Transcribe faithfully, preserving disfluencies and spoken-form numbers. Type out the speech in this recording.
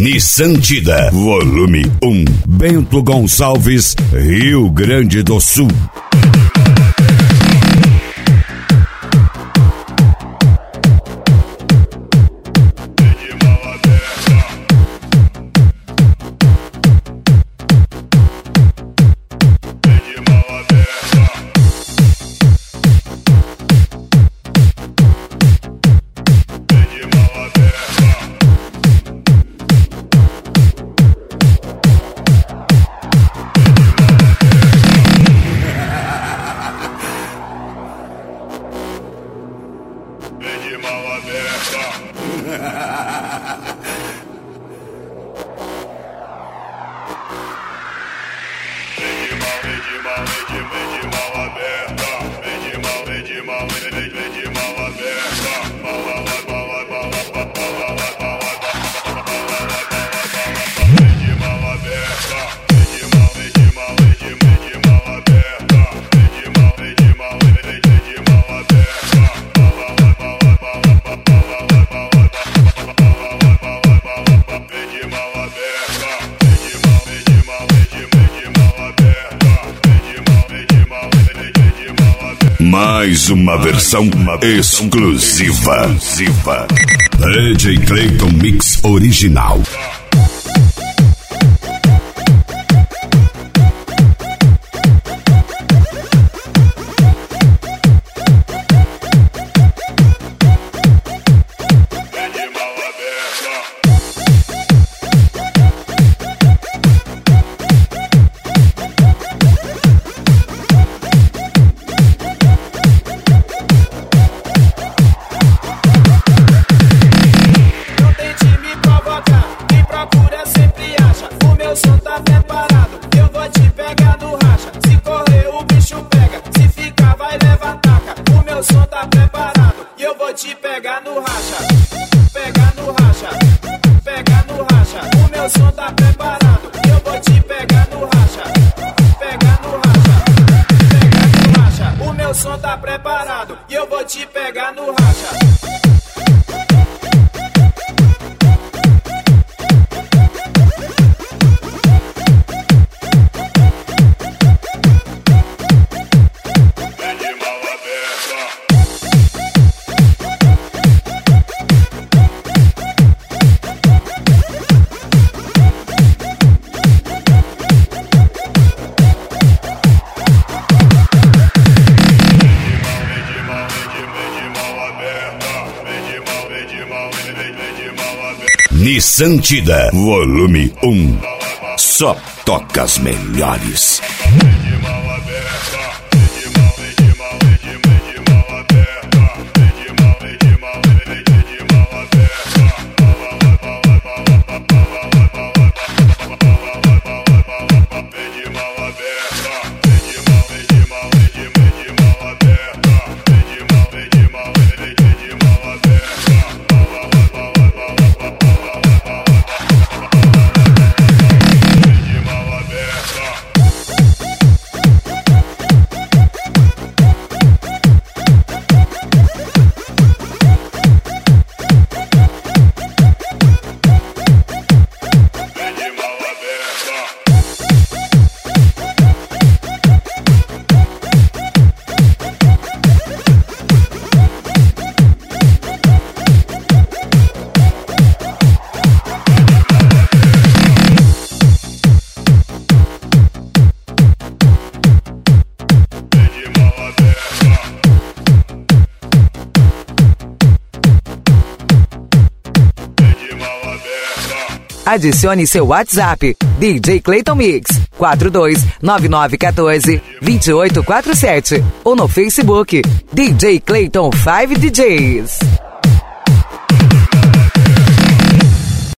Nissan Tida, volume um, Bento Gonçalves, Rio Grande do Sul. Mais uma versão exclusiva. D J Clayton Mix original. Nissan Tida, volume um. Só toca as melhores. Adicione seu WhatsApp, D J Clayton Mix, quatro dois nove nove um quatro, dois oito quatro sete, ou no Facebook, D J Clayton cinco D Js.